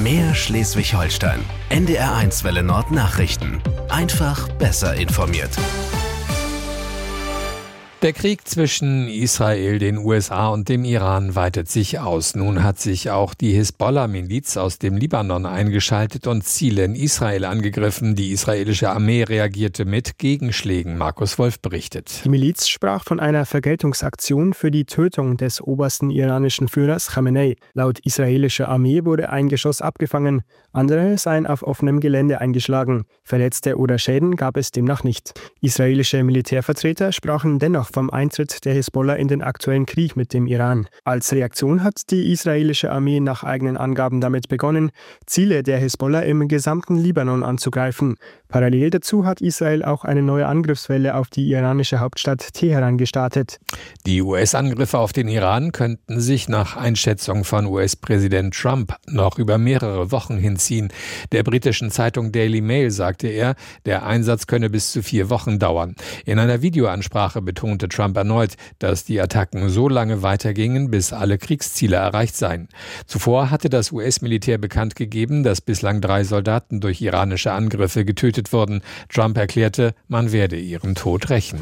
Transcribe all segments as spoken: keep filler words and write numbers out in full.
Mehr Schleswig-Holstein. N D R eins Welle Nord Nachrichten. Einfach besser informiert. Der Krieg zwischen Israel, den U S A und dem Iran weitet sich aus. Nun hat sich auch die Hisbollah-Miliz aus dem Libanon eingeschaltet und Ziele in Israel angegriffen. Die israelische Armee reagierte mit Gegenschlägen. Markus Wolf berichtet. Die Miliz sprach von einer Vergeltungsaktion für die Tötung des obersten iranischen Führers Khamenei. Laut israelischer Armee wurde ein Geschoss abgefangen. Andere seien auf offenem Gelände eingeschlagen. Verletzte oder Schäden gab es demnach nicht. Israelische Militärvertreter sprachen dennoch vom Eintritt der Hisbollah in den aktuellen Krieg mit dem Iran. Als Reaktion hat die israelische Armee nach eigenen Angaben damit begonnen, Ziele der Hisbollah im gesamten Libanon anzugreifen. Parallel dazu hat Israel auch eine neue Angriffswelle auf die iranische Hauptstadt Teheran gestartet. Die U S-Angriffe auf den Iran könnten sich nach Einschätzung von U S-Präsident Trump noch über mehrere Wochen hinziehen. Der britischen Zeitung Daily Mail sagte er, der Einsatz könne bis zu vier Wochen dauern. In einer Videoansprache betonte Trump erneut, dass die Attacken so lange weitergingen, bis alle Kriegsziele erreicht seien. Zuvor hatte das U S-Militär bekannt gegeben, dass bislang drei Soldaten durch iranische Angriffe getötet wurden. Trump erklärte, man werde ihren Tod rächen.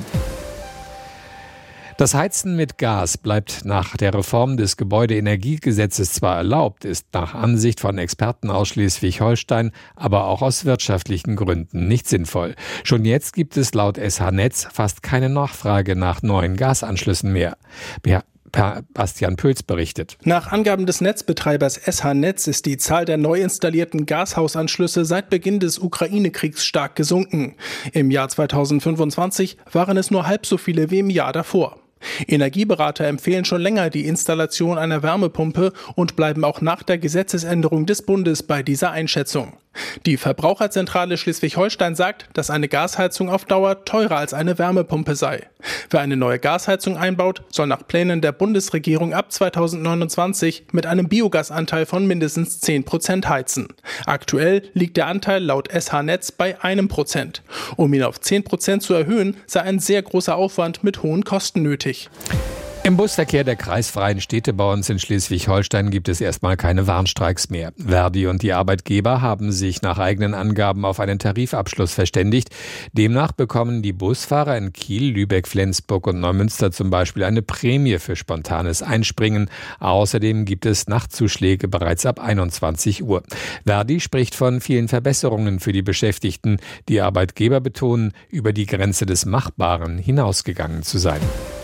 Das Heizen mit Gas bleibt nach der Reform des Gebäudeenergiegesetzes zwar erlaubt, ist nach Ansicht von Experten aus Schleswig-Holstein aber auch aus wirtschaftlichen Gründen nicht sinnvoll. Schon jetzt gibt es laut S H-Netz fast keine Nachfrage nach neuen Gasanschlüssen mehr. Ja. Bastian Pötz berichtet. Nach Angaben des Netzbetreibers S H-Netz ist die Zahl der neu installierten Gashausanschlüsse seit Beginn des Ukraine-Kriegs stark gesunken. Im Jahr zweitausendfünfundzwanzig waren es nur halb so viele wie im Jahr davor. Energieberater empfehlen schon länger die Installation einer Wärmepumpe und bleiben auch nach der Gesetzesänderung des Bundes bei dieser Einschätzung. Die Verbraucherzentrale Schleswig-Holstein sagt, dass eine Gasheizung auf Dauer teurer als eine Wärmepumpe sei. Wer eine neue Gasheizung einbaut, soll nach Plänen der Bundesregierung ab zweitausendneunundzwanzig mit einem Biogasanteil von mindestens zehn Prozent heizen. Aktuell liegt der Anteil laut S H-Netz bei einem Prozent. Um ihn auf zehn Prozent zu erhöhen, sei ein sehr großer Aufwand mit hohen Kosten nötig. Im Busverkehr der kreisfreien Städte bei uns in Schleswig-Holstein gibt es erstmal keine Warnstreiks mehr. Verdi und die Arbeitgeber haben sich nach eigenen Angaben auf einen Tarifabschluss verständigt. Demnach bekommen die Busfahrer in Kiel, Lübeck, Flensburg und Neumünster zum Beispiel eine Prämie für spontanes Einspringen. Außerdem gibt es Nachtzuschläge bereits ab einundzwanzig Uhr. Verdi spricht von vielen Verbesserungen für die Beschäftigten. Die Arbeitgeber betonen, über die Grenze des Machbaren hinausgegangen zu sein.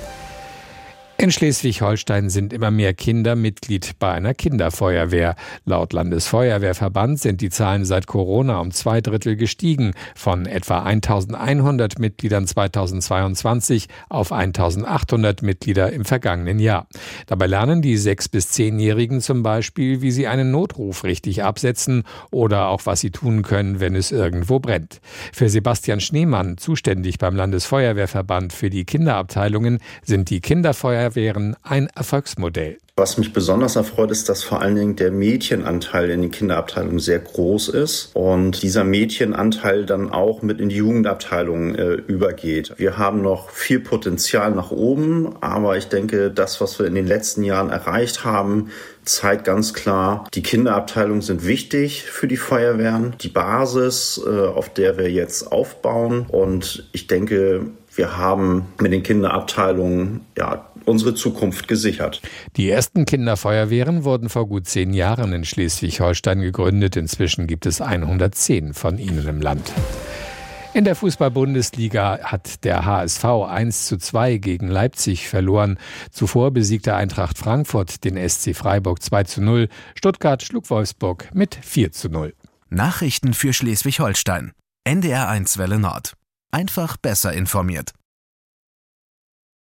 In Schleswig-Holstein sind immer mehr Kinder Mitglied bei einer Kinderfeuerwehr. Laut Landesfeuerwehrverband sind die Zahlen seit Corona um zwei Drittel gestiegen, von etwa eintausendeinhundert Mitgliedern zweitausendzweiundzwanzig auf eintausendachthundert Mitglieder im vergangenen Jahr. Dabei lernen die sechs- bis zehnjährigen zum Beispiel, wie sie einen Notruf richtig absetzen oder auch was sie tun können, wenn es irgendwo brennt. Für Sebastian Schneemann, zuständig beim Landesfeuerwehrverband für die Kinderabteilungen, sind die Kinderfeuerwehren wären ein Erfolgsmodell. Was mich besonders erfreut, ist, dass vor allen Dingen der Mädchenanteil in den Kinderabteilungen sehr groß ist und dieser Mädchenanteil dann auch mit in die Jugendabteilungen äh, übergeht. Wir haben noch viel Potenzial nach oben, aber ich denke, das, was wir in den letzten Jahren erreicht haben, zeigt ganz klar, die Kinderabteilungen sind wichtig für die Feuerwehren, die Basis, äh, auf der wir jetzt aufbauen, und ich denke, wir haben mit den Kinderabteilungen ja unsere Zukunft gesichert. Die ersten Kinderfeuerwehren wurden vor gut zehn Jahren in Schleswig-Holstein gegründet. Inzwischen gibt es hundertzehn von ihnen im Land. In der Fußball-Bundesliga hat der H S V eins zu zwei gegen Leipzig verloren. Zuvor besiegte Eintracht Frankfurt den S C Freiburg zwei zu null. Stuttgart schlug Wolfsburg mit vier zu null. Nachrichten für Schleswig-Holstein. N D R eins Welle Nord. Einfach besser informiert.